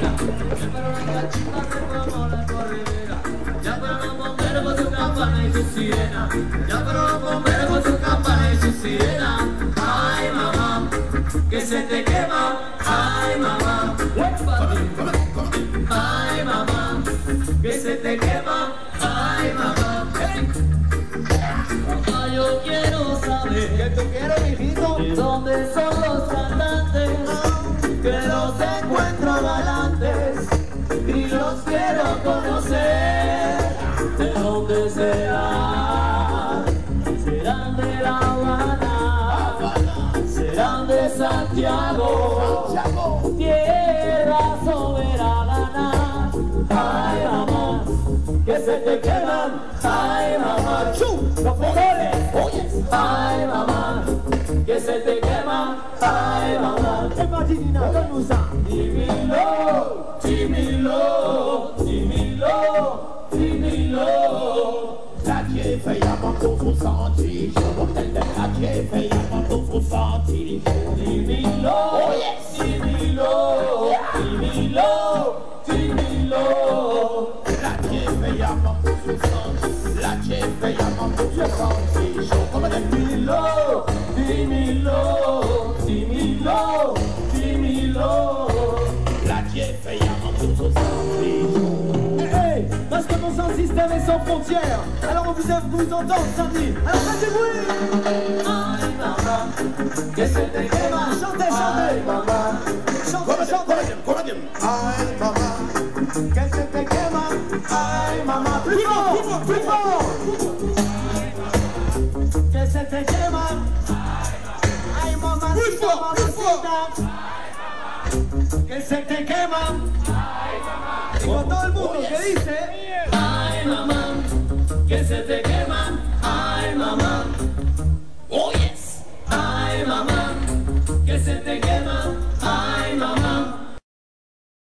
Ya pero los bomberos con su campana y su sirena. Ay mamá, que se te quema. Ay mamá, ay mamá, que se te quema. Ay mamá, papá, yo quiero saber ¿Qué tú quieres, mijito? de dónde son los cantantes, que los encuentro galantes y los quiero conocer. ¿De dónde serán? ¿Serán de La Habana? ¿Serán de Santiago? Tierra soberana. Ay mamá, que se te queman. Ay mamá, los frijoles. Ay mamá, que se te queman. Ay mamá, dímelo, dímelo, dímelo. La jefe llama por su senti, je m'appelle de la jefe llama por su senti. Dímelo, dímelo, dímelo, dímelo. La jefe llama por su senti, la jefe llama por su senti. Je m'appelle Dímelo, dímelo, dímelo, dímelo. la jefe llama por su senti. Parce que mon sound système est sans frontières. Alors on vous entend samedi. Alors faites du bruit. Ay mamá, que se te quema. Chantez, Ay chantez. mamá, Chantez, chantez. Ay mamá, Que se te quema. Ay mamá. Plus fort, plus fort. Que se te quema. Ay mamá. Plus fort, plus fort. Que se te quema. Y con todo el mundo que dice. ay mamá, que se te quema. Ay mamá, oh yes. ay mamá, que se te quema.